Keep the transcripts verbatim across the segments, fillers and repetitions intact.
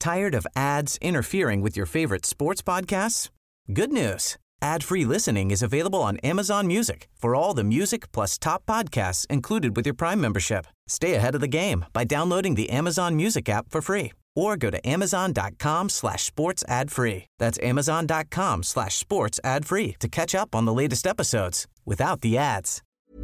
Tired of ads interfering with your favorite sports podcasts? Good news. Ad-free listening is available on Amazon Music for all the music plus top podcasts included with your Prime membership. Stay ahead of the game by downloading the Amazon Music app for free or go to amazon.com slash sports ad free. That's amazon.com slash sports ad free to catch up on the latest episodes without the ads.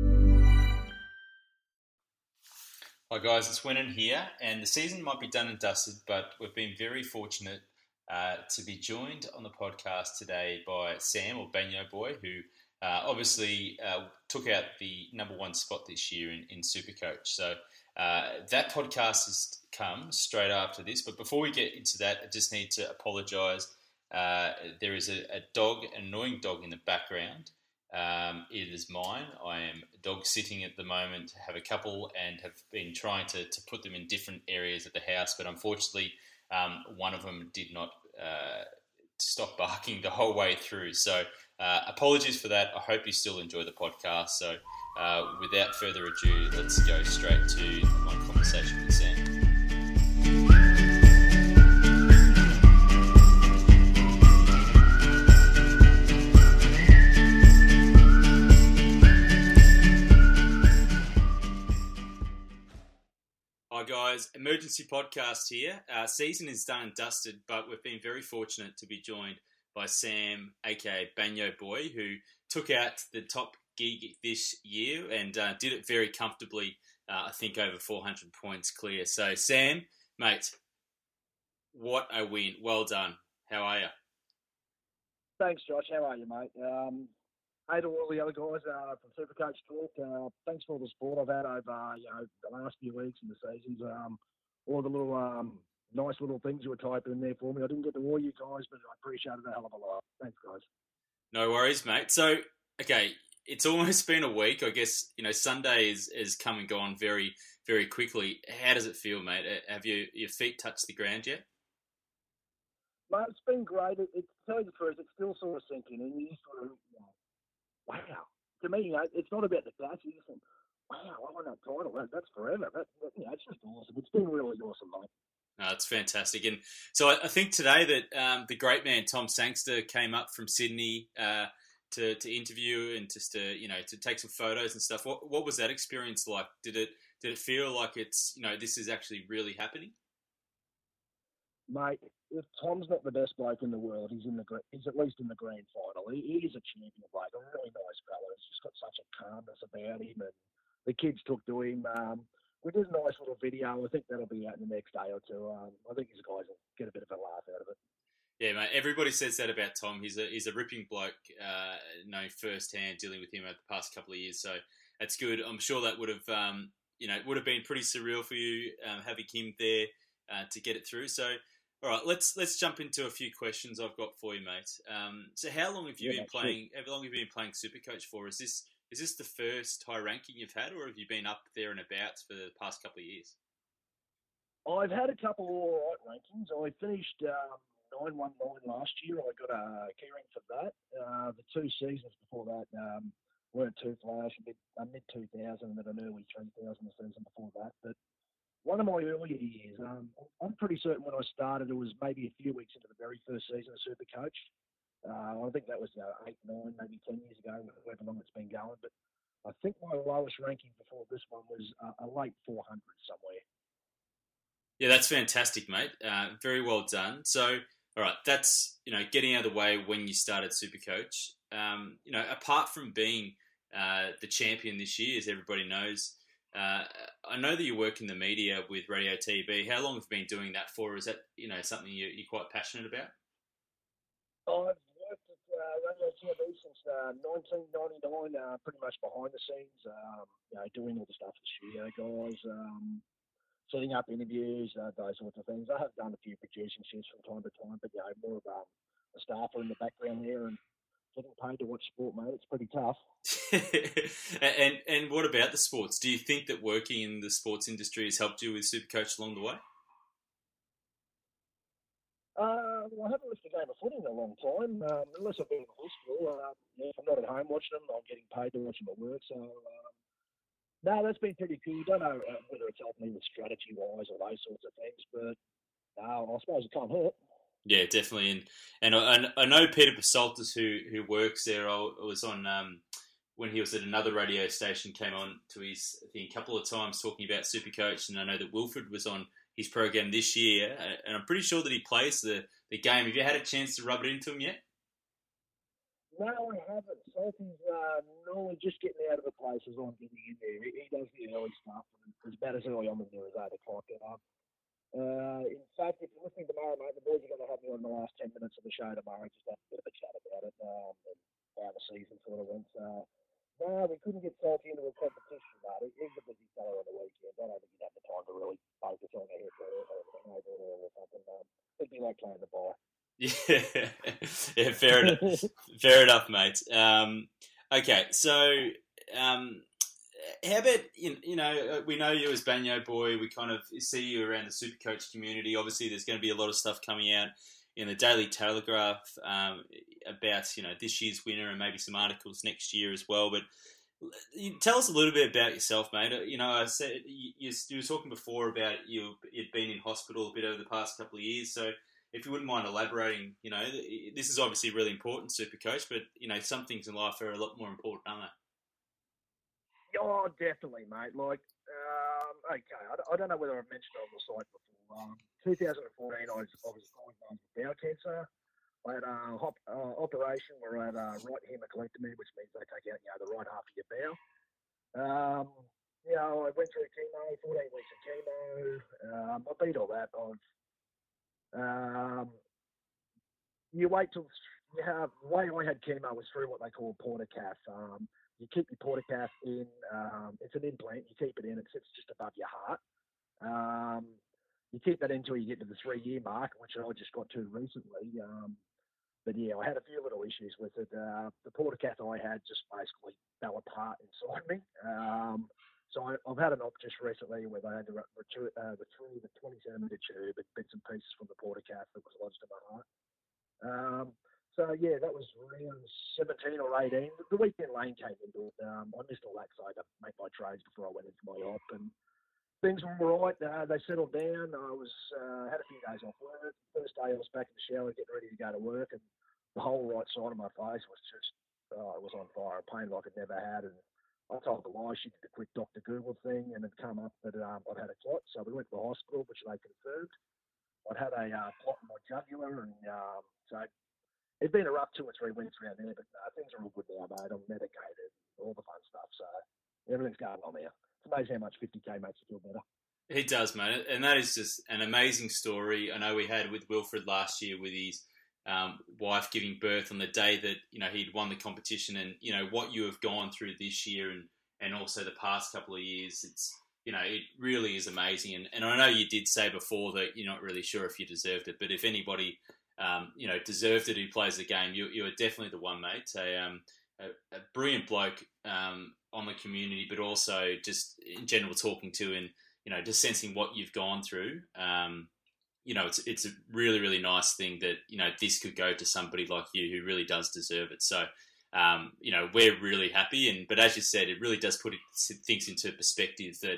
Hi guys, it's Winnan here, and the season might be done and dusted, but we've been very fortunate uh, to be joined on the podcast today by Sam, or Banyo Boy, who uh, obviously uh, took out the number one spot this year in, in Supercoach. So uh, that podcast has come straight after this, but before we get into that, I just need to apologise. Uh, there is a, a dog, an annoying dog in the background. Um, it is mine. I am dog sitting at the moment, have a couple, and have been trying to, to put them in different areas of the house, but unfortunately um, one of them did not uh, stop barking the whole way through. So uh, apologies for that. I hope you still enjoy the podcast. So uh, without further ado, let's go straight to my conversation with Sam. Hi guys, emergency podcast here. Our season is done and dusted, but we've been very fortunate to be joined by Sam, aka Banyo Boy, who took out the top gig this year and uh, did it very comfortably. Uh, I think over four hundred points clear. So Sam, mate, what a win! Well done. How are you? Thanks, Josh. How are you, mate? Um, hey to all the other guys uh, from Supercoach Talk. Uh, thanks for all the support I've had over you know the last few weeks and the seasons. Um, all the little um, nice little things you were typing in there for me. I didn't get to all you guys, but I appreciate it a hell of a lot. Thanks, guys. No worries, mate. So, okay, it's almost been a week. I guess you know Sunday is, is come and gone very, very quickly. How does it feel, mate? Have you your feet touched the ground yet? Mate, it's been great. It, it, to tell you the truth, it's still sort of sinking in. You sort of, you know, wow. To me, you know, it's not about the stats. You just think, wow, I won that title. That, that's forever. That, that, you know, it's just awesome. It's been really awesome, mate. No, it's fantastic. And so I, I think today that um, the great man, Tom Sangster, came up from Sydney uh, to, to interview and just to, you know, to take some photos and stuff. What what was that experience like? Did it did it feel like it's, you know, this is actually really happening? Mate, if Tom's not the best bloke in the world, he's in the he's at least in the grand final. He, he is a champion bloke, a really nice fella. He's just got such a calmness about him, and the kids took to him. Um, we did a nice little video. I think that'll be out in the next day or two. Um, I think these guys will get a bit of a laugh out of it. Yeah, mate. Everybody says that about Tom. He's a he's a ripping bloke. Uh, know firsthand, dealing with him over the past couple of years. So that's good. I'm sure that would have um, you know would have been pretty surreal for you um, having him there uh, to get it through. So. All right, let's let's jump into a few questions I've got for you, mate. Um, so, how long have you yeah, been playing? Sure. How long have you been playing Supercoach for? Is this is this the first high ranking you've had, or have you been up there and about for the past couple of years? I've had a couple of all right rankings. I finished um, nine one nine last year. I got a key rank for that. Uh, the two seasons before that um, weren't too flash. Mid uh, mid two thousand and then an early three thousand the season before that, but. One of my earlier years, um, I'm pretty certain when I started, it was maybe a few weeks into the very first season of Supercoach. Uh, I think that was you know, eight, nine, maybe ten years ago, however long it's been going. But I think my lowest ranking before this one was uh, a late four hundred somewhere. Yeah, that's fantastic, mate. Uh, very well done. So, all right, that's you know getting out of the way when you started Supercoach. Um, you know, apart from being uh, the champion this year, as everybody knows. Uh, I know that you work in the media with Radio T V. How long have you been doing that for? Is that you know something you're, you're quite passionate about? I've worked at uh, Radio T V since uh, nineteen ninety-nine, uh, pretty much behind the scenes, um, you know, doing all the stuff for the studio guys, um, setting up interviews, uh, those sorts of things. I have done a few producing shifts from time to time, but you know, more of um, a staffer in the background there and getting paid to watch sport, mate. It's pretty tough. and and what about the sports? Do you think that working in the sports industry has helped you with Supercoach along the way? Uh, well, I haven't missed a game of footy in a long time, um, unless I've been in hospital. Um, yeah, if I'm not at home watching them, I'm getting paid to watch them at work. So, um, no, that's been pretty cool. Don't know uh, whether it's helped me with strategy-wise or those sorts of things, but No, I suppose it can't hurt. Yeah, definitely. And and I, I know Peter Pasoltis, who who works there. I was on um, when he was at another radio station, came on to his I think a couple of times talking about Supercoach, and I know that Wilfred was on his program this year, and I'm pretty sure that he plays the, the game. Have you had a chance to rub it into him yet? No, I haven't. Salty's uh, normally just getting out of the place as I'm getting in there. He, he does the early stuff, and it's about as early on in there as eight o'clock. And, um, uh, in fact, if you're listening tomorrow, mate, the boys are going to have me on the last ten minutes of the show tomorrow, just have a bit of a chat about it um, and how the season sort of went. So, no, we couldn't get Salty into a competition, mate. He's a busy fellow on the weekend. I don't think he'd have the time to really focus on a haircut or or or something. Um, it'd be like playing the ball. Yeah, yeah, fair enough. Fair enough, mate. Um, okay, so um, how about you, you know we know you as Banyo Boy. We kind of see you around the Supercoach community. Obviously, there's going to be a lot of stuff coming out in the Daily Telegraph um, about you know this year's winner and maybe some articles next year as well. But you tell us a little bit about yourself, mate. You know, I said you, you were talking before about you you'd been in hospital a bit over the past couple of years, so. If you wouldn't mind elaborating, you know, this is obviously really important, Supercoach, but, you know, some things in life are a lot more important, aren't they? Oh, definitely, mate. Like, um, okay, I, I don't know whether I've mentioned it on the site before. Um, twenty fourteen, I was, I was diagnosed with bowel cancer. I had a hop, uh, operation where I had a right hemicolectomy, which means they take out, you know, the right half of your bowel. Um, you know, I went through chemo, fourteen weeks of chemo. Um, I beat all that. I've Um, you wait till you have, the way I had chemo was through what they call portacath. Um, you keep your portacath in, um, it's an implant, you keep it in, it sits just above your heart. Um, you keep that in until you get to the three year mark, which I just got to recently. Um, but yeah, I had a few little issues with it. Uh, the portacath I had just basically fell apart inside me. Um, So I, I've had an op just recently where they had to retrieve, uh, retrieve a twenty centimetre tube and bits and pieces from the portacath that was lodged in my heart. Um, so yeah, that was around seventeen or eighteen. The weekend lane came into it. Um, I missed all that because I had to make my trades before I went into my op, and things were all right. Uh, they settled down. I was uh, had a few days off work. First day I was back in the shower getting ready to go to work, and the whole right side of my face was just uh, it was on fire, pain like I'd never had, and I told the lie. She did a quick Doctor Google thing, and it come up that um, I'd had a clot. So we went to the hospital, which they confirmed. I'd had a uh, clot in my jugular, and um, so it'd been a rough two or three weeks around there. But uh, things are all good now, mate. I'm medicated, all the fun stuff. So everything's going on now. It's amazing how much fifty K makes you feel better. It does, mate, and that is just an amazing story. I know we had with Wilfred last year with his um, wife giving birth on the day that you know he'd won the competition, and you know what you have gone through this year and, and also the past couple of years. It's you know it really is amazing, and, and I know you did say before that you're not really sure if you deserved it, but if anybody um, you know deserved it who plays the game, you you are definitely the one, mate. A, um, a, a brilliant bloke um, on the community, but also just in general talking to and you know, just sensing what you've gone through, um, you know, it's it's a really, really nice thing that, you know, this could go to somebody like you who really does deserve it. So, um, you know, we're really happy. And But as you said, it really does put things into perspective that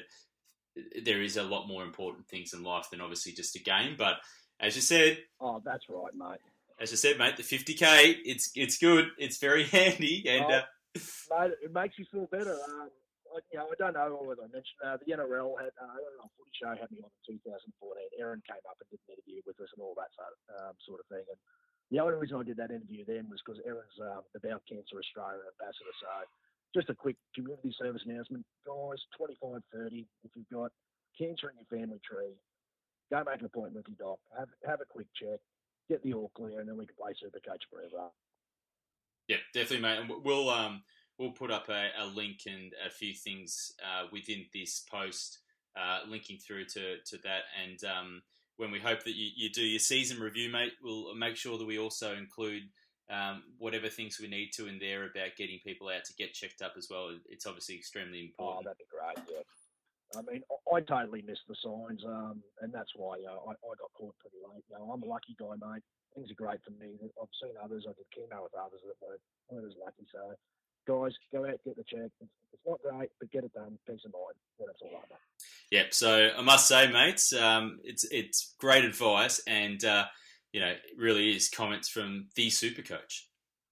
there is a lot more important things in life than obviously just a game. But as you said... Oh, that's right, mate. As I said, mate, the fifty K, it's it's good. It's very handy. And oh, uh, mate, it makes you feel better. Um, You know, I don't know whether I mentioned uh, the N R L had, uh, I don't know, Footy Show had me on in two thousand fourteen. Aaron came up and did an interview with us and all that sort of, um, sort of thing. And the only reason I did that interview then was because Aaron's um, the Bowel Cancer Australia ambassador. So just a quick community service announcement. Guys, twenty-five thirty, if you've got cancer in your family tree, go make an appointment with your doc. Have, have a quick check, get the all clear, and then we can play Supercoach forever. Yeah, definitely, mate. And we'll... um. We'll put up a, a link and a few things uh, within this post uh, linking through to, to that. And um, when we hope that you, you do your season review, mate, we'll make sure that we also include um, whatever things we need to in there about getting people out to get checked up as well. It's obviously extremely important. Oh, that'd be great, yeah. I mean, I totally missed the signs, um, and that's why uh, I, I got caught pretty late. You know, I'm a lucky guy, mate. Things are great for me. I've seen others. I did chemo with others that weren't, weren't as lucky, so... Guys, go out, get the check. It's, it's not great, but get it done. Peace of mind. Then it's all over. Yep. So I must say, mates, um, it's it's great advice, and uh, you know, it really is comments from the super coach.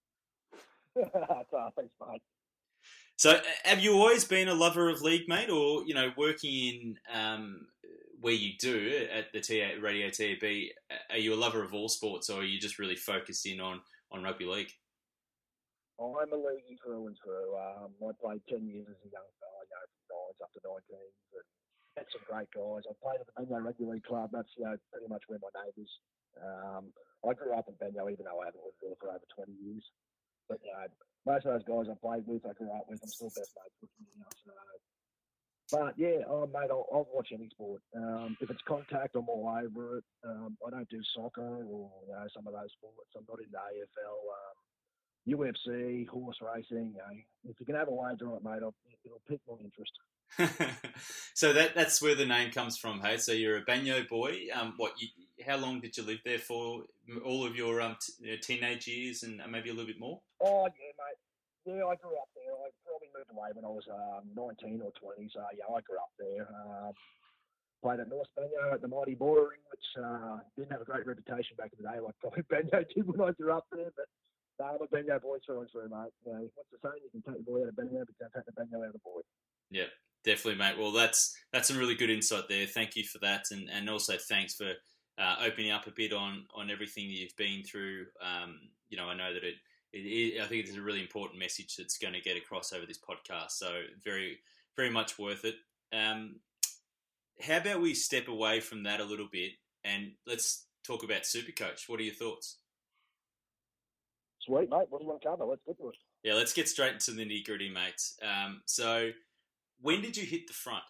Oh, thanks, mate. So, have you always been a lover of league, mate, or you know, working in um, where you do at the T A, Radio T A B? Are you a lover of all sports, or are you just really focused in on, on rugby league? I'm a leaguey through and through. Um, I played ten years as a young fella, you know, from nines up to nineteens, and met some great guys. I played at the Bendigo Rugby League Club. That's, you know, pretty much where my name is. Um, I grew up in Bendigo, even though I haven't lived there for over twenty years. But, you know, most of those guys I played with, I grew up with, I'm still best mates with them now. So. But, yeah, oh, mate, I'll, I'll watch any sport. Um, if it's contact, I'm all over it. Um, I don't do soccer or, you know, some of those sports. I'm not into A F L. Um, U F C, horse racing. You know, if you can have a wager on it, mate, I'll, it'll pique my interest. So that that's where the name comes from, hey? So you're a Banyo boy. Um, what? You, how long did you live there for? All of your um t- teenage years and maybe a little bit more? Oh, yeah, mate. Yeah, I grew up there. I probably moved away when I was um, nineteen or twenty, so yeah, I grew up there. Um, played at North Banyo at the Mighty Bordering, which uh, didn't have a great reputation back in the day, like probably Banyo did when I grew up there, but no, I'm a Banyo boy through and through, mate. You know, what's the saying? You can take the boy out of Banyo, but you can't take the Banyo out of the boy. Yeah, definitely, mate. Well, that's that's some really good insight there. Thank you for that, and, and also thanks for uh, opening up a bit on, on everything that you've been through. Um, you know, I know that it, it is, I think it's a really important message that's going to get across over this podcast. So very, very much worth it. Um, how about we step away from that a little bit and let's talk about Supercoach. What are your thoughts? Sweet, mate. What do you want to cover? Let's get to it. Yeah, let's get straight into the nitty gritty, mates. Um, so, when did you hit the front?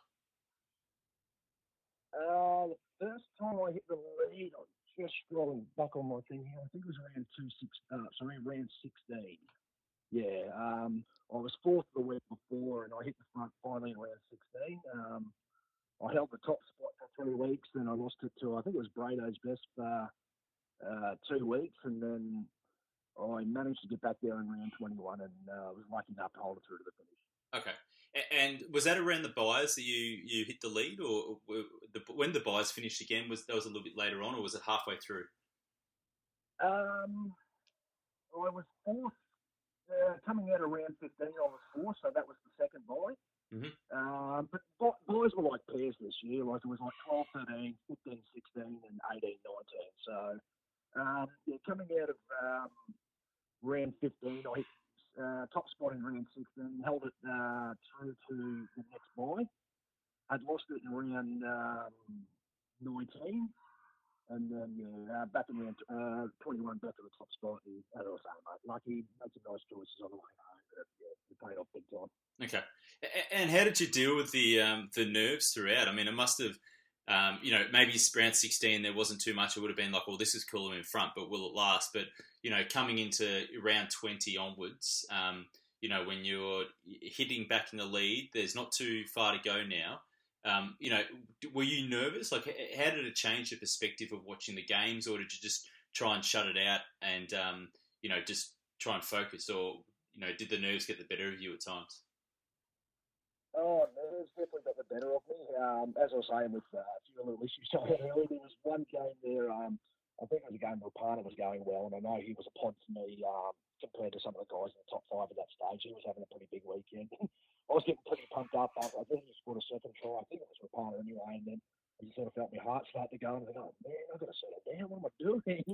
Uh, the first time I hit the lead, I'm just scrolling back on my thing here. I think it was around two six. Uh, sorry, around sixteen. Yeah. Um, I was fourth the week before, and I hit the front finally around sixteen. Um, I held the top spot for three weeks, then I lost it to I think it was Brado's best for uh, two weeks, and then I managed to get back there in round twenty-one, and uh, was lucky enough to hold it through to the finish. Okay. And was that around the buys that you, you hit the lead, or the, when the buys finished again, was that was a little bit later on, or was it halfway through? Um, I was fourth, uh, coming out around fifteen, I was fourth, so that was the second buy. Mm-hmm. Um, but buys were like pairs this year, like it was like twelve, thirteen, fifteen, sixteen, and eighteen, nineteen. So, um, yeah, coming out of um, round fifteen, I hit uh, top spot in round sixteen, held it uh, through to the next buy. I'd lost it in round um, nineteen, and then yeah, uh, back in round uh, twenty-one, back to the top spot. And as I was saying, mate, lucky, made some nice choices on the way home, but yeah, it paid off big time. Okay, and how did you deal with the um, the nerves throughout? I mean, it must have. Um, you know, maybe round sixteen there wasn't too much. It would have been like, well, this is cool, I'm in front, but will it last? But, you know, coming into round twenty onwards, um, you know, when you're hitting back in the lead, there's not too far to go now. Um, you know, were you nervous? Like, how did it change your perspective of watching the games, or did you just try and shut it out and, um, you know, just try and focus? Or, you know, did the nerves get the better of you at times? Oh, nerves definitely got the better of me. Um, as I was saying, with uh, a few little issues I had earlier, there was one game there, um, I think it was a game where Rapana was going well, and I know he was a point to me um, compared to some of the guys in the top five at that stage. He was having a pretty big weekend. I was getting pretty pumped up. I think he scored a second try. I think it was Rapana anyway, and then I sort of felt my heart start to go, and I thought, oh, man, I've got to settle down. What am I doing?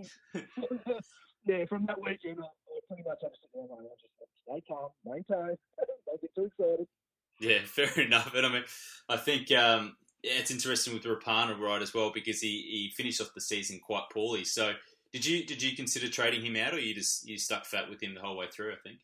Yeah, from that weekend, I, I pretty much had to sit down and I just said, stay calm, maintain, don't get too excited. Yeah, fair enough. And I mean, I think um, yeah, it's interesting with Rapana, right, as well, because he, he finished off the season quite poorly. So, did you did you consider trading him out, or you just you stuck fat with him the whole way through? I think.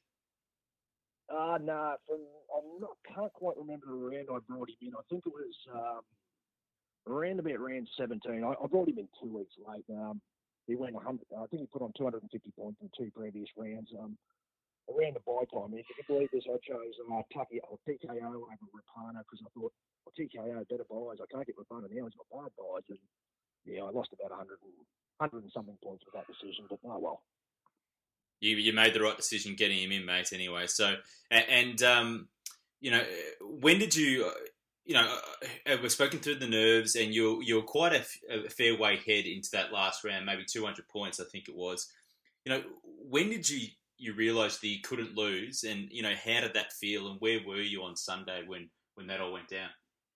Uh no, from I'm not can't quite remember the round I brought him in. I think it was um, around about round seventeen. I, I brought him in two weeks late. Um, he went one hundred. I think he put on two hundred fifty points in two previous rounds. Um. Around the buy time, if you can believe this, I chose uh, Tucky or T K O over Rapana because I thought, well, T K O better buys. I can't get Rapana now. He's got bad buys, and yeah, I lost about one hundred and, one hundred and something points with that decision. But oh well. You you made the right decision getting him in, mate. Anyway, so and um, you know, when did you you know, uh, we've spoken through the nerves, and you're you're quite a, a fair way ahead into that last round, maybe two hundred points, I think it was. You know, when did you you realise that you couldn't lose, and you know, how did that feel, and where were you on Sunday when, when that all went down?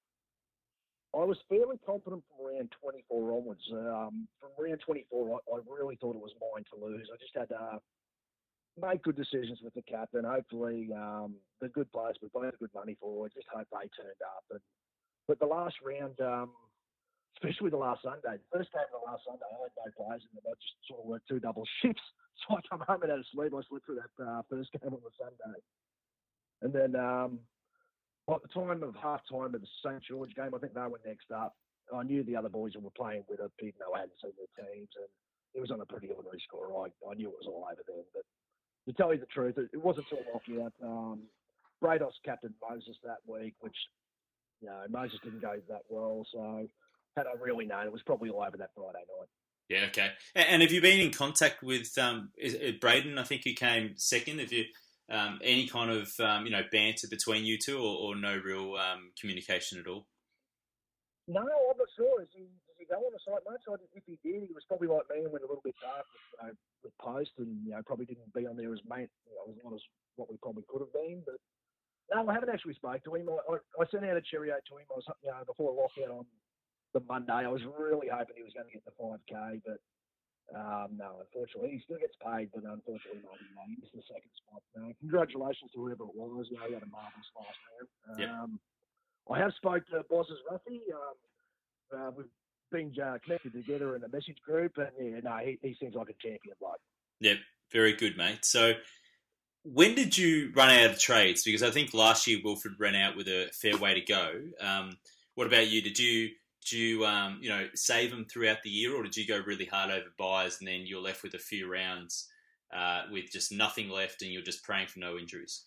I was fairly confident from round twenty-four onwards. Um, from round twenty-four, I, I really thought it was mine to lose. I just had to uh, make good decisions with the captain. Hopefully, um, the good players we played good money for. I just hope they turned up. And, but the last round, um, especially the last Sunday, the first game of the last Sunday, I had no players in it. I just sort of worked two double shifts. So I come home and had a sleep. I slept through that uh, first game on the Sunday. And then um, at the time of half-time of the Saint George game, I think they were next up. I knew the other boys who were playing with it, even though I hadn't seen their teams. And it was on a pretty ordinary score. I, I knew it was all over them. But to tell you the truth, it, it wasn't until lockout. Um, Brados captained Moses that week, which, you know, Moses didn't go that well. So had I really known, it was probably all over that Friday night. Yeah, okay. And have you been in contact with um, is it Braden? I think he came second. Have you um, any kind of um, you know banter between you two, or, or no real um, communication at all? No, I'm not sure. Is he, does he go on the site much? I, if he did, he was probably like me and went a little bit dark with, you know, with post, and you know probably didn't be on there as mate, you know, as long as what we probably could have been. But no, I haven't actually spoke to him. I, I, I sent out a cheerio to him. I was, you know, before lockout on the Monday. I was really hoping he was going to get the five K, but um, no, unfortunately, he still gets paid, but unfortunately, no, you know, he missed the second spot. No, congratulations to whoever it was. You know, he had a marvellous last round. Yep. Um, I have spoke to Bosses Ruffy. Um, uh, we've been uh, connected together in a message group, and yeah, no, he, he seems like a champion bloke. Yep, very good, mate. So, when did you run out of trades? Because I think last year Wilfred ran out with a fair way to go. Um, what about you? Did you did you um, you know save them throughout the year, or did you go really hard over buys and then you're left with a few rounds uh, with just nothing left, and you're just praying for no injuries?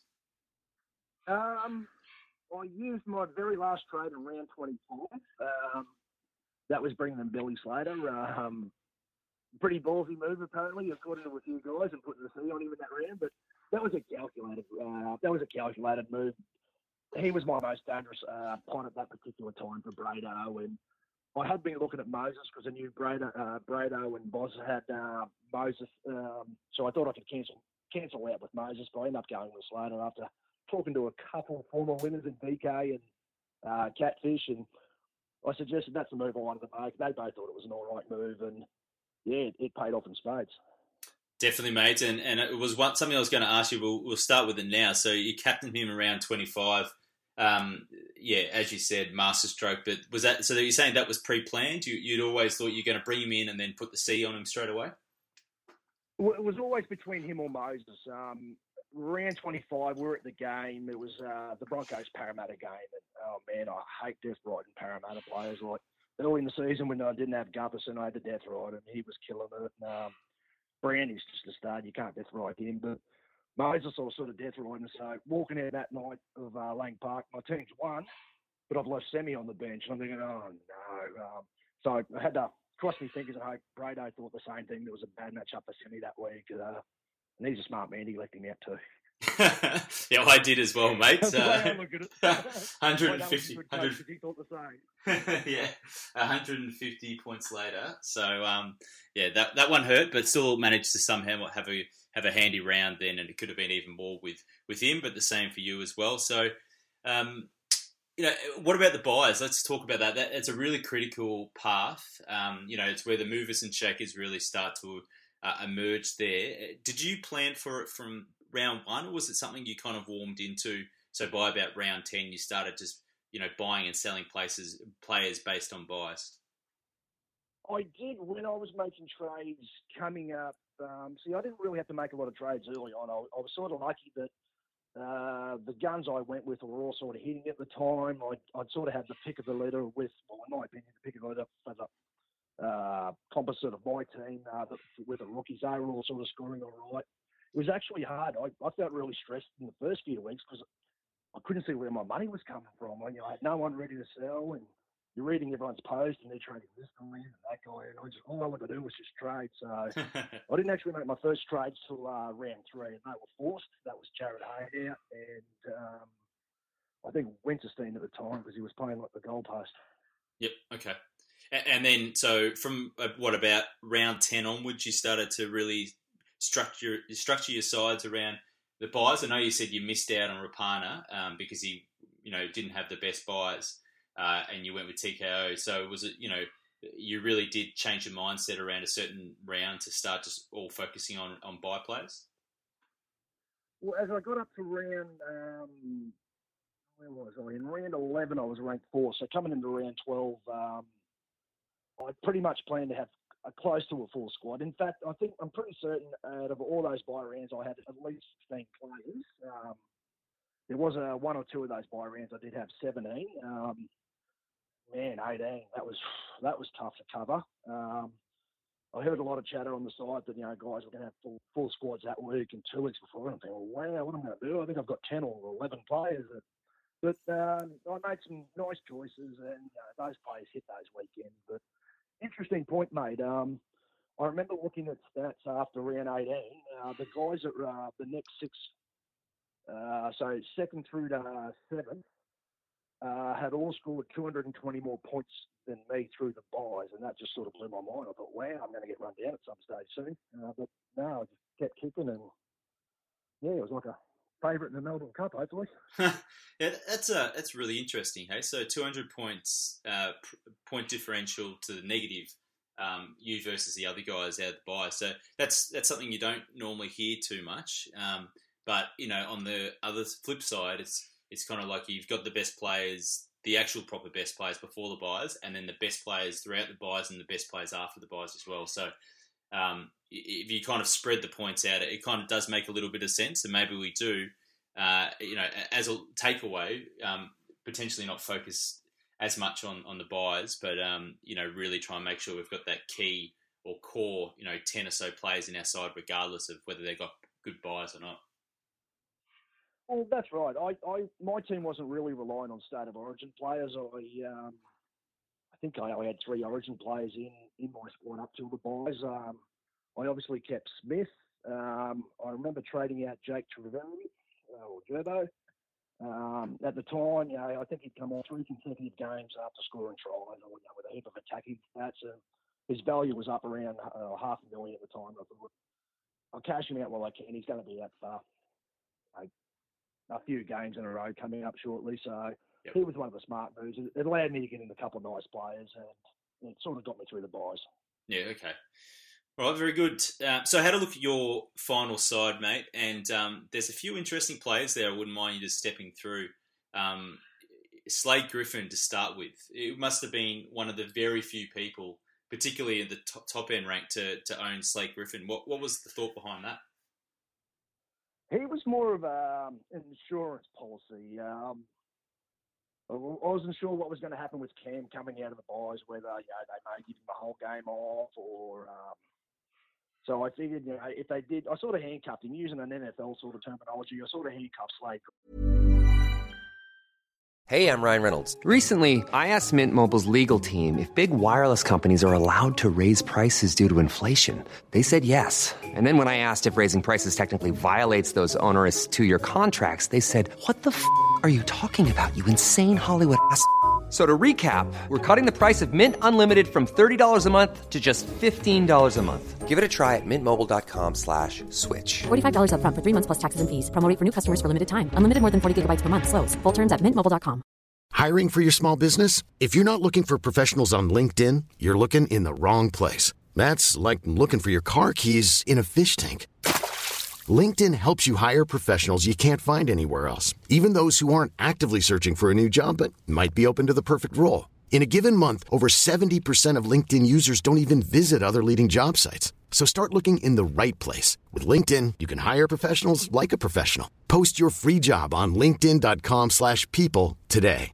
Um, I used my very last trade in round twenty-five. Um, that was bringing them Billy Slater. Um, pretty ballsy move, apparently, according to a few guys, and putting the C on him in that round. But that was a calculated. Uh, that was a calculated move. He was my most dangerous uh, punt at that particular time for Brado, and I had been looking at Moses because I knew Brado, uh, Brado and Boz had uh, Moses, um, so I thought I could cancel cancel out with Moses, but I ended up going with Slater after talking to a couple of former winners in B K and uh, Catfish, and I suggested that's the move I wanted to make. They both thought it was an all right move, and yeah, it, it paid off in spades. Definitely, mate, and and it was one, something I was going to ask you. We'll, we'll start with it now. So you captained him around twenty-five. Um, yeah, as you said, masterstroke. But was that so? That you're saying that was pre-planned? You, you'd always thought you're going to bring him in and then put the C on him straight away? Well, it was always between him or Moses. Um, round twenty-five, we were at the game. It was uh, the Broncos Parramatta game. And, oh, man, I hate death riding Parramatta players. Like early in the season when I didn't have Gutherson, I had the death ride, and he was killing it. And, um, Brandy's just a star. You can't death ride him. But Moses, I was sort of death riding. So walking out that night of uh, Lang Park, my team's won, but I've left Semi on the bench. And I'm thinking, oh, no. Um, so I had to cross my fingers and hope Brado thought the same thing. There was a bad match up for Semi that week. Uh, and he's a smart man. He left him out too. Yeah, I did as well, mate. Uh, one hundred fifty. one hundred fifty. He thought the same. Yeah, one hundred fifty points later. So, um, yeah, that that one hurt, but still managed to somehow have a have a handy round then, and it could have been even more with, with him, but the same for you as well. So, um, you know, what about the buys? Let's talk about that. that it's a really critical path. Um, you know, it's where the movers and shakers really start to uh, emerge there. Did you plan for it from round one, or was it something you kind of warmed into? So by about round ten, you started just, you know, buying and selling places players based on buys. I did when I was making trades coming up. Um, see, I didn't really have to make a lot of trades early on. I, I was sort of lucky that uh, the guns I went with were all sort of hitting at the time. I'd, I'd sort of had the pick of the litter with, well, in my opinion, the pick of the litter for the uh, composite of my team uh, with the rookies. They were all sort of scoring all right. It was actually hard. I, I felt really stressed in the first few weeks because I couldn't see where my money was coming from. I, you know, I had no one ready to sell, and you're reading everyone's post, and they're trading this guy and that guy, and I just all I wanted to do was just trade. So I didn't actually make my first trades till uh, round three, and they were forced. That was Jared Hay out, and um, I think Winterstein at the time because he was playing like the goalpost. Yep. Okay. And then, so from uh, what about round ten onwards, you started to really structure structure your sides around the buys. I know you said you missed out on Rapana um, because he, you know, didn't have the best buys, uh, and you went with T K O. So was it, you know, you really did change your mindset around a certain round to start just all focusing on on buy players? Well, as I got up to round, um, where was I? In round eleven, I was ranked four. So coming into round twelve. Um, I pretty much planned to have a close to a full squad. In fact, I think I'm pretty certain out of all those buy rounds, I had at least sixteen players. Um, there was a, one or two of those buy rounds I did have seventeen. Um, man, eighteen, that was that was tough to cover. Um, I heard a lot of chatter on the side that, you know, guys were going to have full, full squads that week and two weeks before. And I'm thinking, well, wow, what am I going to do? I think I've got ten or eleven players. That, but um, I made some nice choices, and you know, those players hit those weekends. But interesting point made. Um, I remember looking at stats after round eighteen. Uh, the guys that were uh, the next six, uh, so second through to uh, seventh, uh, had all scored two hundred twenty more points than me through the buys, and that just sort of blew my mind. I thought, wow, I'm going to get run down at some stage soon. Uh, but no, I just kept kicking, and yeah, it was like a favourite in the Melbourne Cup, hopefully. Yeah, that's uh, that's really interesting. Hey, so two hundred points, uh, point differential to the negative, um, you versus the other guys out of the buy. So that's that's something you don't normally hear too much. Um, but you know, on the other flip side, it's it's kind of like you've got the best players, the actual proper best players before the buys, and then the best players throughout the buys, and the best players after the buys as well. So um, if you kind of spread the points out, it kind of does make a little bit of sense, and maybe we do. Uh, you know, as a takeaway, um, potentially not focus as much on, on the buys, but, um, you know, really try and make sure we've got that key or core, you know, ten or so players in our side, regardless of whether they've got good buys or not. Well, that's right. I, I my team wasn't really relying on state of origin players. I um, I think I only had three origin players in, in my squad up till the buys. Um, I obviously kept Smith. Um, I remember trading out Jake Treveri. Or Gerbo. Um, at the time, you know, I think he'd come on three consecutive games after scoring tries, or, you know, with a heap of attacking stats, and his value was up around uh, half a million at the time. I thought, I'll cash him out while I can. He's going to be at uh, a, a few games in a row coming up shortly, so yep. He was one of the smart moves. It, it allowed me to get in a couple of nice players, and it sort of got me through the buys. Yeah, okay. All right, very good. Uh, so I had a look at your final side, mate, and um, there's a few interesting players there I wouldn't mind you just stepping through. Um, Slade Griffin to start with. It must have been one of the very few people, particularly at the top, top end rank, to, to own Slade Griffin. What what was the thought behind that? He was more of a, um, an insurance policy. Um, I wasn't sure what was going to happen with Cam coming out of the buys, whether, you know, they may give him the whole game off or... Um, So I figured, you know, if they did, I sort of handcuffed him using an N F L sort of terminology. I sort of handcuffed Slade. Hey, I'm Ryan Reynolds. Recently, I asked Mint Mobile's legal team if big wireless companies are allowed to raise prices due to inflation. They said yes. And then when I asked if raising prices technically violates those onerous two-year contracts, they said, "What the f*** are you talking about, you insane Hollywood ass?" So to recap, we're cutting the price of Mint Unlimited from thirty dollars a month to just fifteen dollars a month. Give it a try at mintmobile.com slash switch. forty-five dollars up front for three months plus taxes and fees. Promo rate for new customers for limited time. Unlimited more than forty gigabytes per month. Slows full terms at mint mobile dot com. Hiring for your small business? If you're not looking for professionals on LinkedIn, you're looking in the wrong place. That's like looking for your car keys in a fish tank. LinkedIn helps you hire professionals you can't find anywhere else, even those who aren't actively searching for a new job but might be open to the perfect role. In a given month, over seventy percent of LinkedIn users don't even visit other leading job sites. So start looking in the right place. With LinkedIn, you can hire professionals like a professional. Post your free job on linkedin.com slash people today.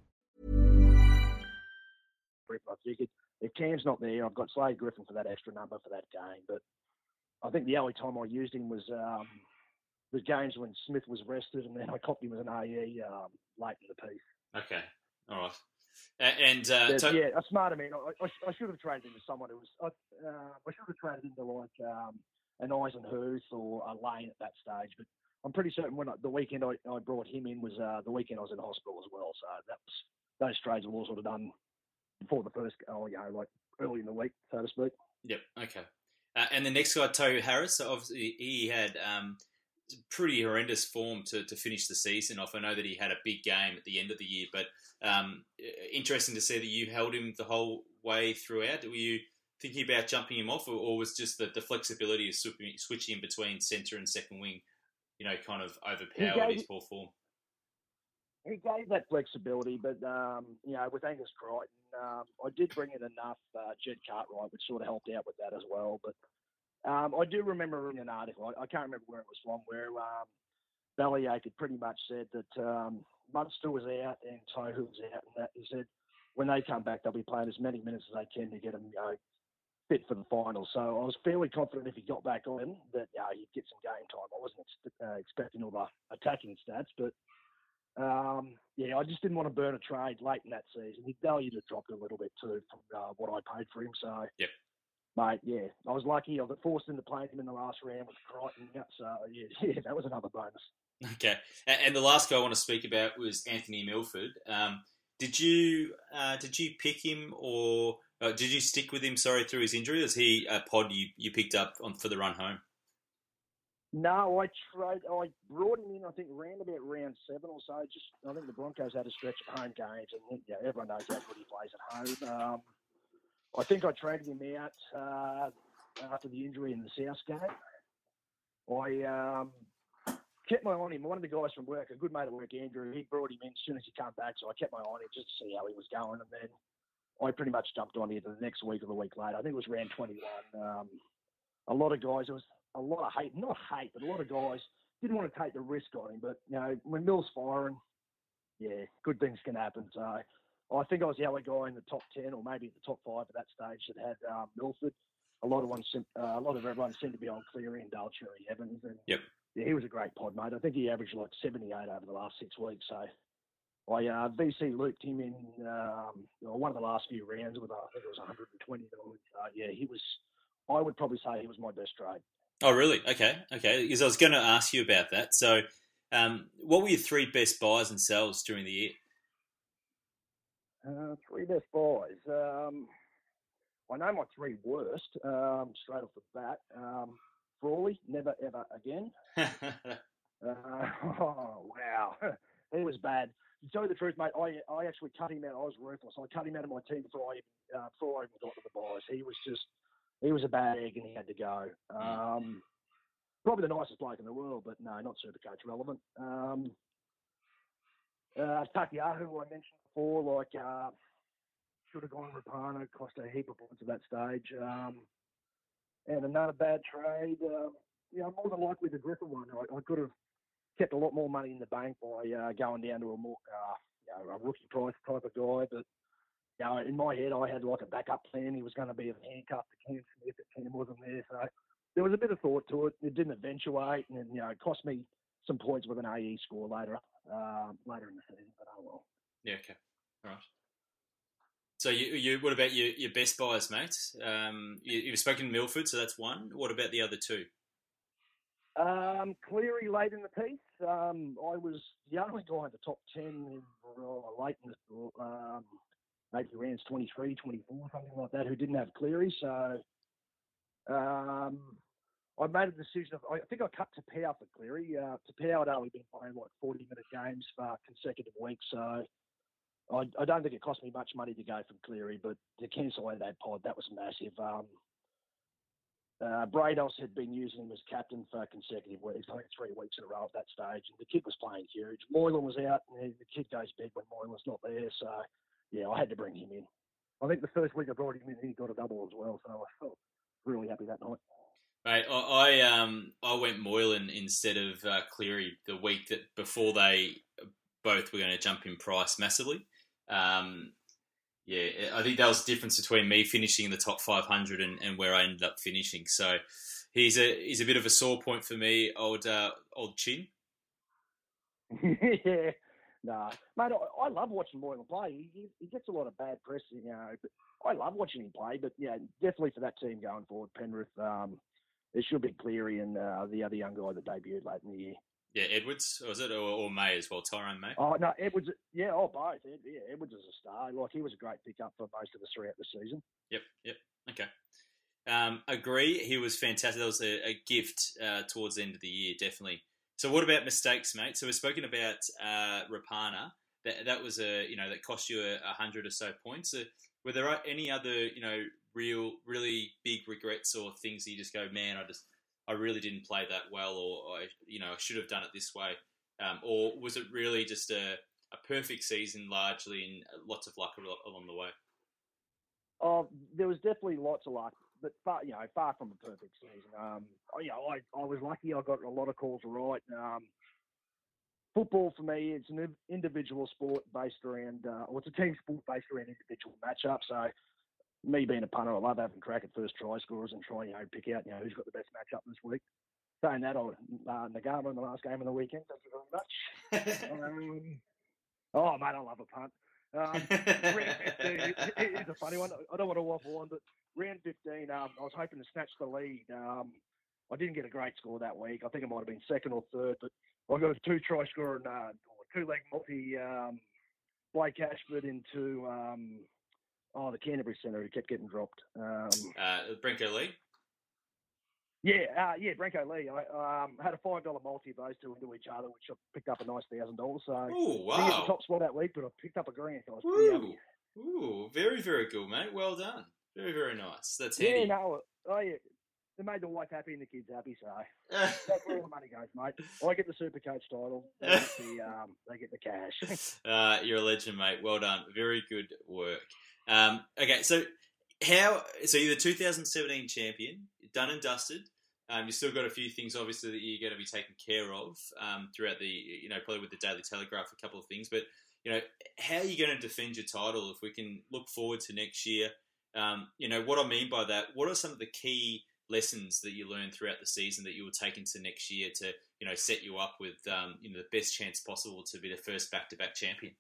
If Cam's not there, I've got Slade Griffin for that extra number for that game, but I think the only time I used him was um, the games when Smith was rested, and then I copped him as an A E um, late in the piece. Okay, all right. And uh, so, yeah, a smart man. I, I, I should have traded into someone who was. I, uh, I should have traded into like um, an Eisenhuth or a Lane at that stage. But I'm pretty certain when I, the weekend I, I brought him in was uh, the weekend I was in hospital as well. So that was those trades were all sort of done before the first, oh, you know, like early in the week, so to speak. Yep. Okay. Uh, and the next guy, Tohu Harris, obviously he had um, pretty horrendous form to, to finish the season off. I know that he had a big game at the end of the year, but um, interesting to see that you held him the whole way throughout. Were you thinking about jumping him off, or, or was just the, the flexibility of switching in between centre and second wing, you know, kind of overpowered his poor form? He gave that flexibility, but, um, you know, with Angus Crichton, um, I did bring in enough uh, Jed Cartwright, which sort of helped out with that as well. But um, I do remember reading an article, I, I can't remember where it was from, where um, Bellyache had pretty much said that um, Munster was out and Tohu was out, and that he said when they come back, they'll be playing as many minutes as they can to get them, you know, fit for the final. So I was fairly confident if he got back on that uh, he'd get some game time. I wasn't ex- uh, expecting all the attacking stats, but Um, yeah, I just didn't want to burn a trade late in that season. His value had dropped a little bit too from uh, what I paid for him. So, yep. Mate, yeah, I was lucky. I got forced into playing him in the last round with Crichton. So, yeah, yeah, that was another bonus. Okay. And the last guy I want to speak about was Anthony Milford. Um, did you uh, did you pick him or uh, did you stick with him, sorry, through his injury? Is he a pod you, you picked up on for the run home? No, I trade. I brought him in. I think round about round seven or so. Just I think the Broncos had a stretch of home games, and yeah, everyone knows how good he plays at home. Um, I think I traded him out uh, after the injury in the South game. I um, kept my eye on him. One of the guys from work, a good mate at work, Andrew, he brought him in as soon as he came back, so I kept my eye on him just to see how he was going, and then I pretty much jumped on him the next week or the week later. I think it was round twenty-one. Um, a lot of guys, it was a lot of hate, not hate, but a lot of guys didn't want to take the risk on him. But, you know, when Mill's firing, yeah, good things can happen. So I think I was the only guy in the top ten or maybe the top five at that stage that had um, Milford. A lot of ones, uh, a lot of everyone seemed to be on Cleary and Dale Cherry Evans. And yep. Yeah, he was a great pod, mate. I think he averaged like seventy-eight over the last six weeks. So I uh, V C looped him in um, you know, one of the last few rounds with, uh, I think it was one hundred twenty dollars. Uh, yeah, he was, I would probably say he was my best trade. Oh, really? Okay, okay. Because I was going to ask you about that. So, um, what were your three best buys and sells during the year? Uh, three best buys. Um, I know my three worst um, straight off the bat. Um, Frawley, never ever again. uh, oh, wow, he was bad. To tell you the truth, mate, I I actually cut him out. I was ruthless. I cut him out of my team before I even, uh, before I even got to the buys. He was just. He was a bad egg and he had to go. Um, probably the nicest bloke in the world, but no, not Supercoach relevant. Um, uh, Takiaho, who I mentioned before, like, uh, should have gone Rapano, cost a heap of points at that stage. Um, and another bad trade, uh, you know, more than likely the Griffin one. I, I could have kept a lot more money in the bank by uh, going down to a more, uh, you know, a rookie price type of guy, but you know, in my head, I had like a backup plan. He was going to be a handcuff to Cam Smith if Cam wasn't there. So there was a bit of thought to it. It didn't eventuate, and you know, it cost me some points with an A E score later, uh, later in the season. But oh well. Yeah. Okay. All right. So you, you, what about your, your best buyers, mate? Um, you, you've spoken to Milford, so that's one. What about the other two? Um, Cleary late in the piece. Um, I was the only guy in the top ten in, uh, late in the. Um, maybe rounds twenty-three, twenty-four, something like that, who didn't have Cleary. So um, I made a decision. Of, I think I cut Tapau for Cleary. Uh, Tapau had only been playing like forty-minute games for consecutive weeks. So I, I don't think it cost me much money to go from Cleary, but to cancel out that pod, that was massive. Um, uh, Brados had been using him as captain for consecutive weeks, I think three weeks in a row at that stage, and the kid was playing huge. Moylan was out, and the kid goes big when Moylan's not there, so yeah, I had to bring him in. I think the first week I brought him in, he got a double as well, so I felt really happy that night. Mate, I, I um I went Moylan instead of uh, Cleary the week that before they both were going to jump in price massively. Um, yeah, I think that was the difference between me finishing in the top five hundred and, and where I ended up finishing. So he's a he's a bit of a sore point for me, old uh, old Chin. yeah, nah, mate, I, I love watching Moylan play. He, he he gets a lot of bad press, you know, but I love watching him play. But yeah, definitely for that team going forward, Penrith. Um, it should be Cleary and uh, the other young guy that debuted late in the year. Yeah, Edwards, was it? Or, or May as well, Tyrone May? Oh, no, Edwards, yeah, oh, both. Ed, yeah, Edwards is a star. Like, he was a great pickup for most of us throughout the season. Yep, yep, okay. Um, agree, he was fantastic. That was a, a gift uh, towards the end of the year, definitely. So what about mistakes, mate? So we've spoken about uh, Rapana. That that was a, you know, that cost you a, a hundred or so points. Uh, were there any other, you know, real, really big regrets or things that you just go, man, I just, I really didn't play that well, or, I, you know, I should have done it this way? Um, or was it really just a, a perfect season largely and lots of luck along the way? Oh, there was definitely lots of luck, but far, you know, far from a perfect season. Um, you know, I, I was lucky. I got a lot of calls right. Um, football for me, it's an individual sport based around, uh, well, it's a team sport based around individual matchups. So, me being a punter, I love having crack at first try scorers and trying, you know, pick out, you know, who's got the best matchup this week. Saying that, I uh, Nagama in the last game of the weekend. Thank you very much. um, oh, mate, I love a punt. Um, round fifteen, it, it's a funny one. I don't want to waffle on, but round fifteen, um, I was hoping to snatch the lead. Um, I didn't get a great score that week. I think it might have been second or third, but I got a two try score and uh, two leg multi. Um, Blake Ashford into um, oh the Canterbury centre who kept getting dropped. Um, uh, Brenko Lee. Yeah, uh, yeah, Brenko Lee. I um, had a five dollar multi of those two into each other, which I picked up a nice thousand dollars. So Ooh, wow. I didn't get the top spot that week, but I picked up a grand. So I was Ooh. pretty happy. Ooh, very, very good, mate. Well done. Very, very nice. That's yeah, handy. no, oh yeah, they made the wife happy and the kids happy. So that's where all the money goes, mate. I get the Super Coach title. They get the, um, they get the cash. uh, you're a legend, mate. Well done. Very good work. Um, okay, so how? So you're the two thousand seventeen champion, done and dusted. Um, you've still got a few things, obviously, that you're going to be taken care of um, throughout the, you know, probably with the Daily Telegraph, a couple of things. But, you know, how are you going to defend your title if we can look forward to next year? Um, you know, what I mean by that, what are some of the key lessons that you learned throughout the season that you will take into next year to, you know, set you up with, um, you know, the best chance possible to be the first back-to-back champion?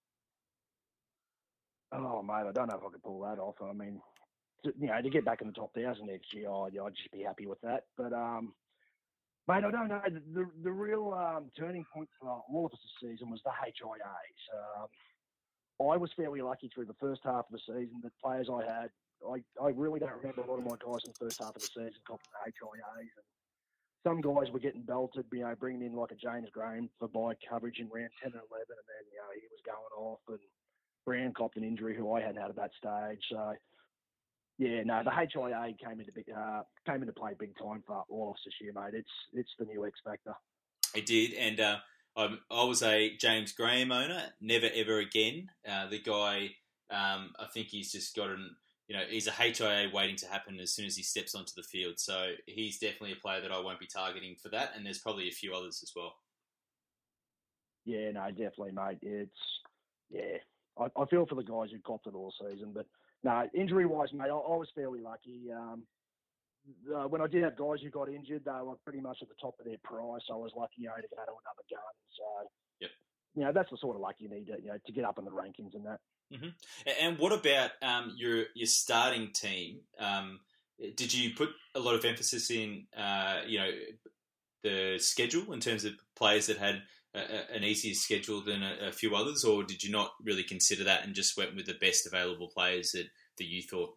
Oh, mate, I don't know if I could pull that off. I mean, you know, to get back in the top thousand next year, I'd, I'd just be happy with that. But, um, mate, I don't know. The the, the real um, turning point for all of us this season was the H I As. Um, I was fairly lucky through the first half of the season. The players I had, I, I really don't remember a lot of my guys in the first half of the season copying the H I As. And some guys were getting belted, you know, bringing in like a James Graham for bike coverage in round ten and eleven, and then, you know, he was going off, and Brown copped an injury who I hadn't had at that stage. So, yeah, no, the H I A came into big, uh, came into play big time for all of us this year, mate. It's it's the new X Factor. It did, and uh, I'm, I was a James Graham owner. Never ever again. Uh, the guy, um, I think he's just got an, you know, he's a H I A waiting to happen as soon as he steps onto the field. So he's definitely a player that I won't be targeting for that. And there's probably a few others as well. Yeah, no, definitely, mate. It's yeah, I, I feel for the guys who copped it all season, but. No, injury-wise, mate, I, I was fairly lucky. Um, uh, when I did have guys who got injured, they were pretty much at the top of their price. I was lucky, you know, to go to another gun. So, yep. you know, that's the sort of luck you need to, you know, to get up in the rankings and that. Mm-hmm. And what about um, your your starting team? Um, did you put a lot of emphasis in, uh, you know, the schedule in terms of players that had a, an easier schedule than a, a few others, or did you not really consider that and just went with the best available players that, that you thought?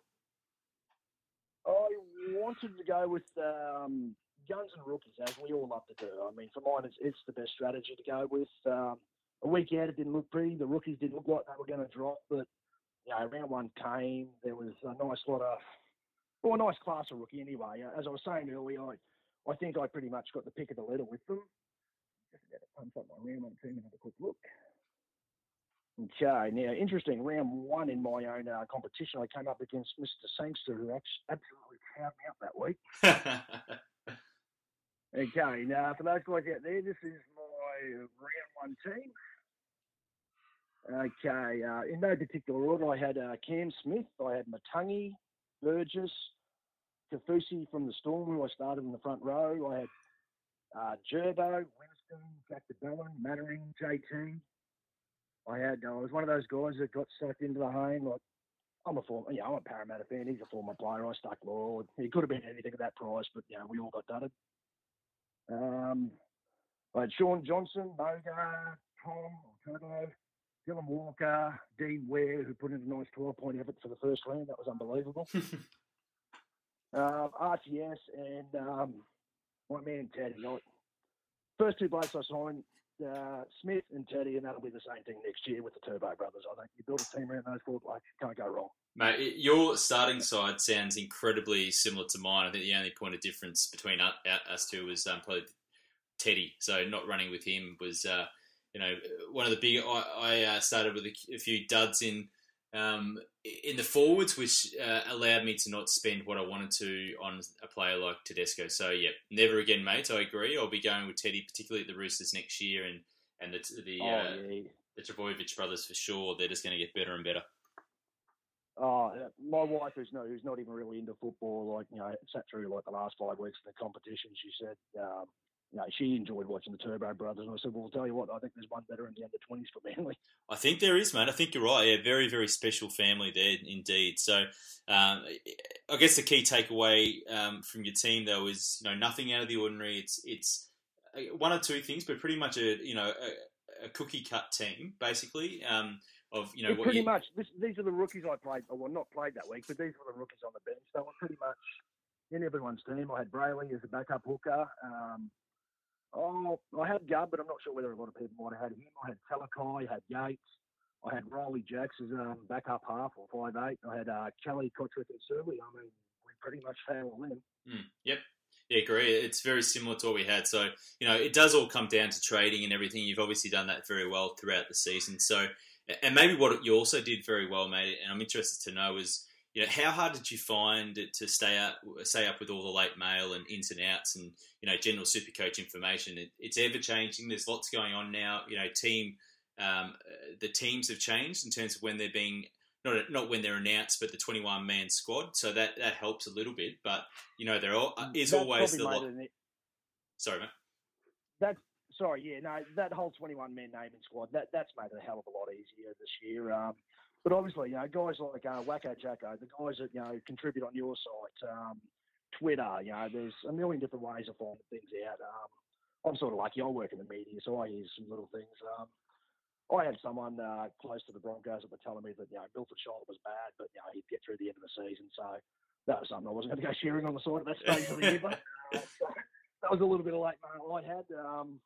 I wanted to go with um, guns and rookies, as we all love to do. I mean, for mine, it's, it's the best strategy to go with. Um, a week out, it didn't look pretty. The rookies didn't look like they were going to drop, but you know, round one came. There was a nice lot of, well, a nice class of rookie anyway. As I was saying earlier, I, I think I pretty much got the pick of the litter with them. Just about to punch up my round one team and have a quick look. Okay, now, interesting, round one in my own uh, competition, I came up against Mister Sangster, who actually absolutely found me up that week. Okay, now, for those guys out there, this is my round one team. Okay, uh, in no particular order, I had uh, Cam Smith, I had Matangi, Burgess, Kafusi from the Storm, who I started in the front row. I had uh, Gerbo, Winston, Jack DeBellin, Mattering, J T. I had, I was one of those guys that got sucked into the home. Like, I'm a former, you know, I'm a Parramatta fan. He's a former player. I stuck loyal. He could have been anything at that price, but you know, we all got dudded. Um, I had Sean Johnson, Moga, Tom, Turbo, Dylan Walker, Dean Ware, who put in a nice twelve-point effort for the first round. That was unbelievable. um, R T S and um, my man Teddy. Like, first two blokes I signed, uh, Smith and Teddy, and that'll be the same thing next year with the Turbo brothers. I think you build a team around those four blokes, can't go wrong. Mate, your starting side sounds incredibly similar to mine. I think the only point of difference between us two was um, probably Teddy. So not running with him was, uh, you know, one of the big. I, I uh, started with a, a few duds in um, in the forwards, which uh, allowed me to not spend what I wanted to on a player like Tedesco. So yeah, never again, mate. I agree. I'll be going with Teddy, particularly at the Roosters next year, and and the the oh, uh, yeah. the Trbojevic brothers for sure. They're just going to get better and better. Oh, my wife, who's not, who's not even really into football, like, you know, sat through like the last five weeks in the competition. She said, um, you know, she enjoyed watching the Turbo brothers. And I said, well, I'll tell you what, I think there's one better in the under twenties for Manly. I think there is, mate. I think you're right. Yeah, very, very special family there, indeed. So, um, I guess the key takeaway um, from your team, though, is, you know, nothing out of the ordinary. It's it's one or two things, but pretty much a you know a, a cookie cut team, basically. Um, Of you know, what pretty you... much. This, these are the rookies I played. Well, not played that week, but these were the rookies on the bench. They were pretty much in everyone's team. I had Brayley as a backup hooker. Um, oh, I had Gubb, but I'm not sure whether a lot of people might have had him. I had Talakai, I had Yates, I had Riley Jacks as um, backup half or five eight. I had uh, Kelly, Kotrick, and Surley. I mean, we pretty much had all them. Mm, yep. Yeah, agree. It's very similar to what we had. So, you know, it does all come down to trading and everything. You've obviously done that very well throughout the season. So. And maybe what you also did very well, mate, and I'm interested to know is, you know, how hard did you find it to stay up, stay up with all the late mail and ins and outs and, you know, general Supercoach information? It, it's ever changing. There's lots going on now. You know, team, um, the teams have changed in terms of when they're being not not when they're announced, but the twenty-one man squad. So that, that helps a little bit. But you know, there is That's always the. Lo- it... Sorry, mate. That's. Sorry, yeah, no, that whole twenty-one man naming squad, that that's made it a hell of a lot easier this year. Um, but obviously, you know, guys like uh, Wacko Jacko, the guys that, you know, contribute on your site, um, Twitter, you know, there's a million different ways of finding things out. Um, I'm sort of lucky. I work in the media, so I hear some little things. Um, I had someone uh, close to the Broncos that were telling me that, you know, Milford Shoulder was bad, but, you know, he'd get through the end of the season. So that was something I wasn't going to go sharing on the side at that stage of the year. But uh, so that was a little bit of late mail I had. Um,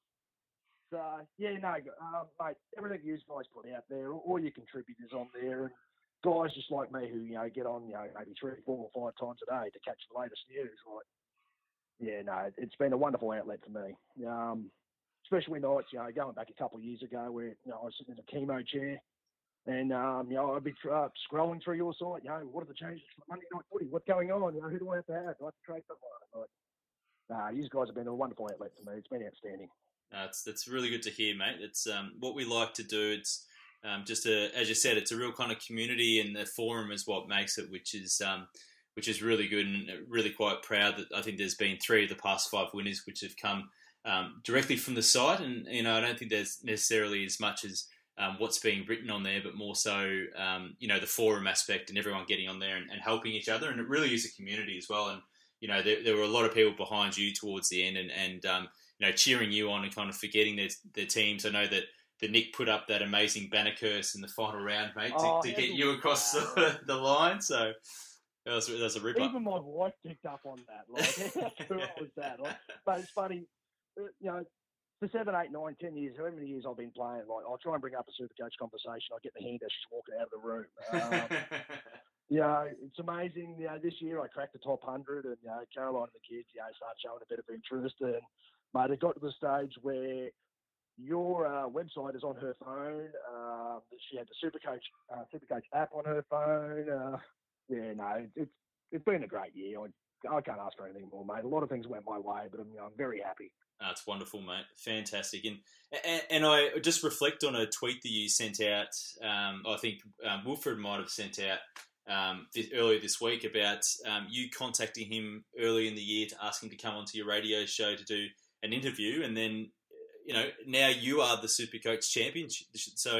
Uh, yeah, no, uh, mate, everything you guys put out there, all your contributors on there, and guys just like me who, you know, get on, you know, maybe three, four or five times a day to catch the latest news. Like, yeah, no, it's been a wonderful outlet for me. Um, especially nights, you know, going back a couple of years ago where, you know, I was sitting in a chemo chair and, um, you know, I'd be uh, scrolling through your site, you know, what are the changes for Monday Night Footy? What's going on? You know, who do I have to have? Do I have to trade someone? Like, nah, you guys have been a wonderful outlet for me. It's been outstanding. Uh, it's that's really good to hear, mate. It's um, what we like to do. It's um, just a, as you said, it's a real kind of community, and the forum is what makes it, which is um, which is really good, and really quite proud that I think there's been three of the past five winners which have come um, directly from the site, and you know I don't think there's necessarily as much as um, what's being written on there, but more so um, you know the forum aspect and everyone getting on there and, and helping each other, and it really is a community as well. And you know there, there were a lot of people behind you towards the end, and and um, you know, cheering you on and kind of forgetting their, their teams. I know that the Nick put up that amazing banner curse in the final round, mate, to, oh, to get you across the, the line. So that was, that was a rip up. Even my wife picked up on that. Like, how cool was that? Like, but it's funny, you know, for seven, eight, nine, ten years, however many years I've been playing, like, I'll try and bring up a Supercoach conversation. I get the hand as she's walking out of the room. Um, you know, it's amazing. You know, this year I cracked the top one hundred, and, you know, Caroline and the kids, you know, started showing a bit of interest. And, mate, it got to the stage where your uh, website is on her phone. Uh, she had the Supercoach uh, Supercoach app on her phone. Uh, yeah, no, it's it's been a great year. I, I can't ask for anything more, mate. A lot of things went my way, but I'm, you know, I'm very happy. Oh, it's wonderful, mate. Fantastic. And, and and I just reflect on a tweet that you sent out. Um, I think um, Wilfred might have sent out um, this, earlier this week about um, you contacting him early in the year to ask him to come onto your radio show to do an interview, and then you know now you are the Supercoach champion. So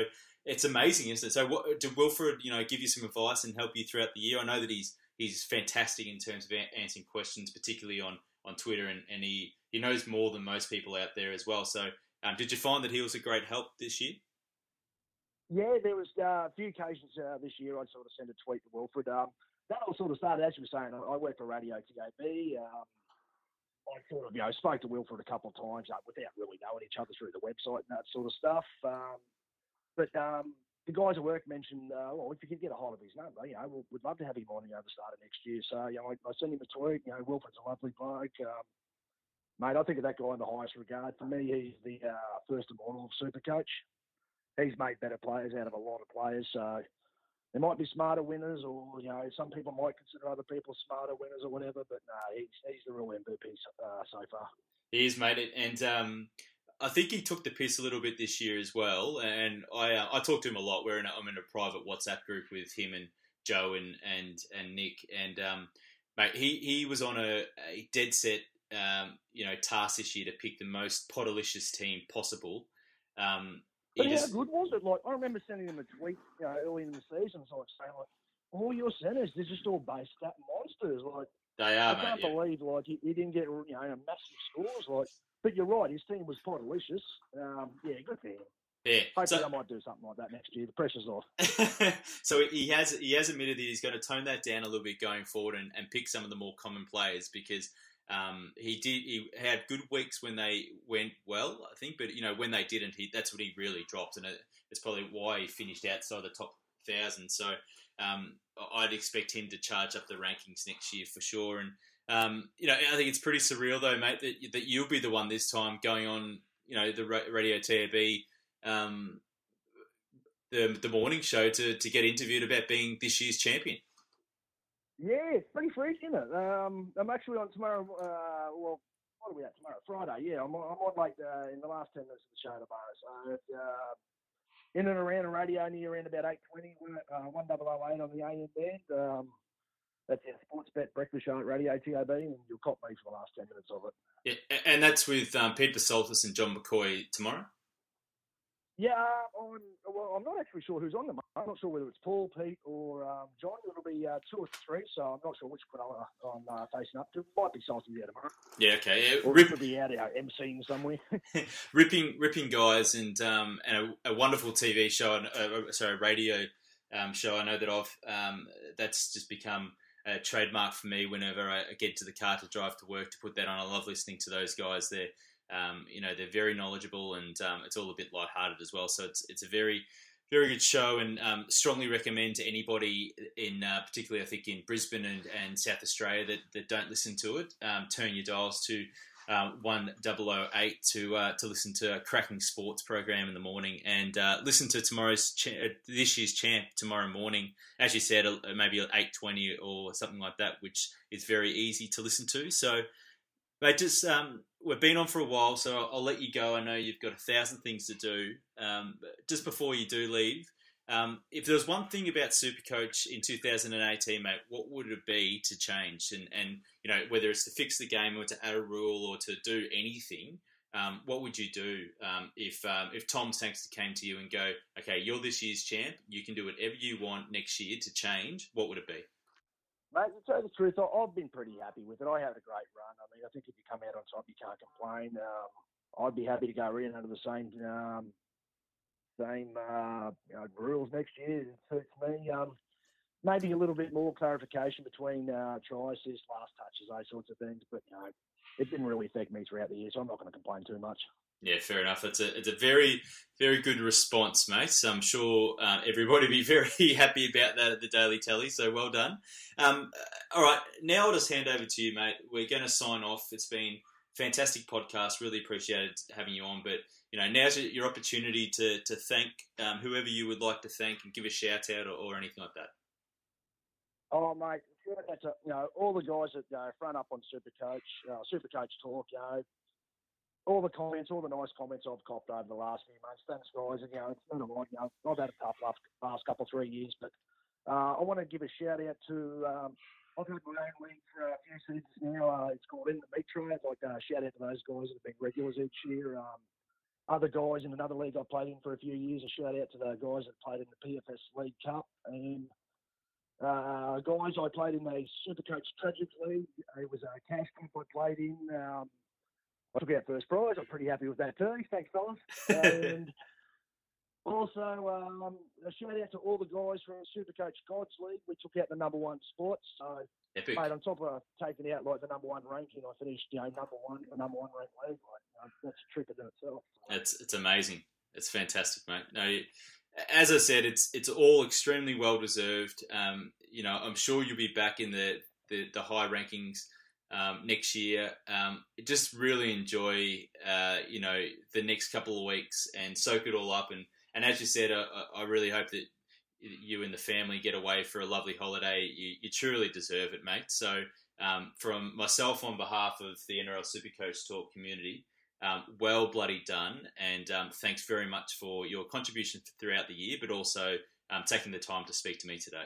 it's amazing, isn't it? So, what, did Wilfred, you know, give you some advice and help you throughout the year? I know that he's he's fantastic in terms of a- answering questions, particularly on, on Twitter, and, and he, he knows more than most people out there as well. So, um, did you find that he was a great help this year? Yeah, there was uh, a few occasions uh, this year I'd sort of send a tweet to Wilfred. Um, that all sort of started, as you were saying, I, I work for Radio T A B. Um, I sort of, you know, spoke to Wilfred a couple of times uh, without really knowing each other through the website and that sort of stuff. Um, but um, the guys at work mentioned, uh, well, if you could get a hold of his number, you know, we'd, we'd love to have him on the start of next year. So, you know, I, I sent him a tweet. You know, Wilfred's a lovely bloke. Um, mate, I think of that guy in the highest regard. For me, he's the uh, first immortal of Supercoach. He's made better players out of a lot of players. So there might be smarter winners, or, you know, some people might consider other people smarter winners or whatever, but no, he's, he's the real M V P uh, so far. He is, mate. And um, I think he took the piss a little bit this year as well. And I uh, I talk to him a lot. We're in a, I'm in a private WhatsApp group with him and Joe and and, and Nick. And, um, mate, he, he was on a, a dead set, um, you know, task this year to pick the most Potterlicious team possible. Um But He how just, good was it? Like, I remember sending him a tweet, you know, early in the season, so like saying, like, all your centres, they're just all base stat monsters. Like, they are, I can't mate. Yeah. believe, like, he, he didn't get, you know, massive scores. Like, but you're right, his team was quite delicious. Um, yeah, good for him. Yeah. Hopefully, So, I might do something like that next year. The pressure's off. so he has he has admitted that he's going to tone that down a little bit going forward and, and pick some of the more common players, because um, he did he had good weeks when they went well, I think, but you know when they didn't, he that's when he really dropped, and it, it's probably why he finished outside the top thousand. So um, I'd expect him to charge up the rankings next year for sure. And um, you know I think it's pretty surreal though, mate, that that you'll be the one this time going on, you know, the Radio T A B. Um, the the morning show to, to get interviewed about being this year's champion. Yeah, it's pretty freaky, isn't it? Um, I'm actually on tomorrow. Uh, well, what are we at tomorrow? Friday. Yeah, I'm, I'm on like uh, in the last ten minutes of the show tomorrow. So it's, uh, in and around the radio near around about eight twenty. We're at uh, one double oh eight on the A M band. Um, that's our sports bet breakfast show at Radio T A B, and you'll cop me for the last ten minutes of it. Yeah, and that's with um, Pete Basaltis and John McCoy tomorrow. Yeah, I'm, well, I'm not actually sure who's on them. I'm not sure whether it's Paul, Pete, or um, John. It'll be uh, two or three, so I'm not sure which one I'm uh, facing up to. Might be Salty there tomorrow. Yeah, okay. Yeah, or Rip, could be out uh, emceeing somewhere. ripping, ripping guys, and um, and a, a wonderful T V show, and uh, sorry, radio um, show. I know that I've um, that's just become a trademark for me. Whenever I get to the car to drive to work, to put that on, I love listening to those guys. They're Um, you know, they're very knowledgeable, and um, it's all a bit lighthearted as well. So it's it's a very, very good show, and um, strongly recommend to anybody in, uh, particularly I think in Brisbane and, and South Australia that, that don't listen to it, um, turn your dials to um, one double oh eight to uh, to listen to a cracking sports program in the morning, and uh, listen to tomorrow's cha- uh, this year's champ tomorrow morning. As you said, uh, maybe eight twenty or something like that, which is very easy to listen to. So. Mate, just um, we've been on for a while, so I'll, I'll let you go. I know you've got a thousand things to do. Um, just before you do leave, um, if there was one thing about Supercoach in two thousand eighteen, mate, what would it be to change? And, and you know, whether it's to fix the game or to add a rule or to do anything, um, what would you do um, if um, if Tom Sangster came to you and go, okay, you're this year's champ, you can do whatever you want next year to change? What would it be? Mate, to tell you the truth, I've been pretty happy with it. I had a great run. I mean, I think if you come out on top, you can't complain. Um, I'd be happy to go in under the same um, same uh, you know, rules next year. It suits me. Um, maybe a little bit more clarification between uh, try assists, last touches, those sorts of things. But you know, it didn't really affect me throughout the year, so I'm not going to complain too much. Yeah, fair enough. It's a it's a very, very good response, mate. So I'm sure uh, everybody will be very happy about that at the Daily Tally, so well done. Um, all right, now I'll just hand over to you, mate. We're going to sign off. It's been a fantastic podcast. Really appreciated having you on. But, you know, now's your opportunity to to thank um, whoever you would like to thank and give a shout-out or, or anything like that. Oh, mate, that's a, you know, all the guys that uh, front up on Supercoach, uh, Supercoach Talk, you know, all the comments, all the nice comments I've copped over the last few months. Thanks, guys. And, you know, it's not a lot. You know, I've had a tough last, last couple, three years, but uh, I want to give a shout out to. Um, I've had my own league for a few seasons now. Uh, it's called In the Meat Tray. I'd like to uh, shout out to those guys that have been regulars each year. Um, other guys in another league I played in for a few years. A shout out to the guys that played in the P F S League Cup. And uh, guys, I played in the Supercoach Tragic League. It was a cash cup I played in. Um, I took out first prize. I'm pretty happy with that too. Thanks, fellas. And also, um, a shout out to all the guys from Supercoach Gods League. We took out the number one spot. So, Epic. Mate, on top of taking out like the number one ranking, I finished, you know, number one, the number one ranked league. Like, you know, that's a trip in itself. It's it's amazing. It's fantastic, mate. No, you, as I said, it's it's all extremely well deserved. Um, you know, I'm sure you'll be back in the the, the high rankings um, next year. Um, just really enjoy, uh, you know, the next couple of weeks and soak it all up. And, and as you said, I, I really hope that you and the family get away for a lovely holiday. You, you truly deserve it, mate. So um, from myself on behalf of the N R L Supercoach Talk community, um, well bloody done. And um, thanks very much for your contribution throughout the year, but also um, taking the time to speak to me today.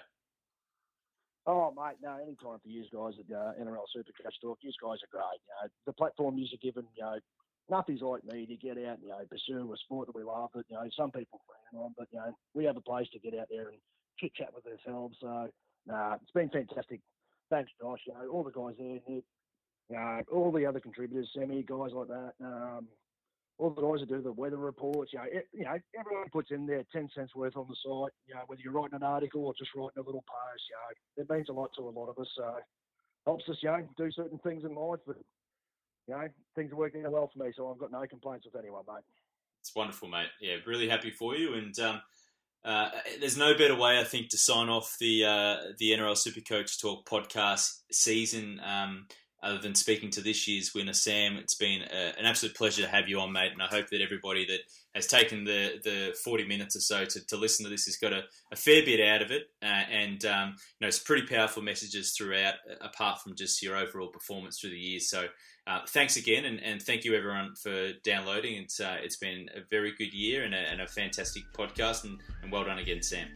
Oh, mate, no, any time for you guys at uh, N R L Supercoach Talk. You guys are great. You know, the platform you're given, you know, nothing's like me to get out and, you know, pursue a sport that we love. That, you know, some people frown on, but, you know, we have a place to get out there and chit-chat with ourselves. So, nah, it's been fantastic. Thanks, Josh. You know, all the guys there, Nick, you know, all the other contributors, Sammy, guys like that. Um, all the guys that do the weather reports, you know, it, you know, everyone puts in their ten cents worth on the site, you know, whether you're writing an article or just writing a little post, you know, it means a lot to a lot of us. So helps us, you know, do certain things in life, but, you know, things are working out well for me, so I've got no complaints with anyone, mate. It's wonderful, mate. Yeah, really happy for you. And um, uh, there's no better way, I think, to sign off the uh, the N R L Supercoach Talk podcast season um, other than speaking to this year's winner, Sam. It's been a, an absolute pleasure to have you on, mate, and I hope that everybody that has taken the, the forty minutes or so to, to listen to this has got a, a fair bit out of it, uh, and um, you know, it's pretty powerful messages throughout, apart from just your overall performance through the years. So uh, thanks again, and, and thank you everyone for downloading. It's uh, it's been a very good year and a, and a fantastic podcast, and, and well done again, Sam.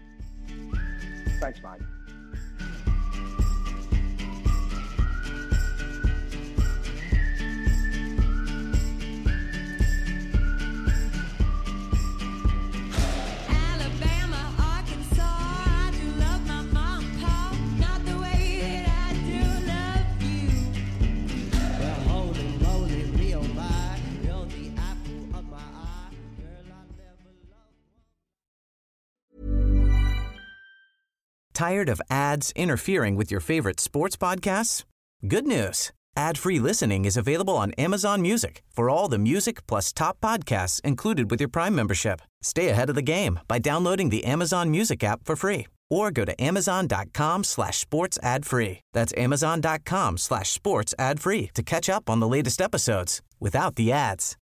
Thanks, mate. Tired of ads interfering with your favorite sports podcasts? Good news. Ad-free listening is available on Amazon Music for all the music plus top podcasts included with your Prime membership. Stay ahead of the game by downloading the Amazon Music app for free or go to amazon.com slash sports ad free. That's amazon.com slash sports ad free to catch up on the latest episodes without the ads.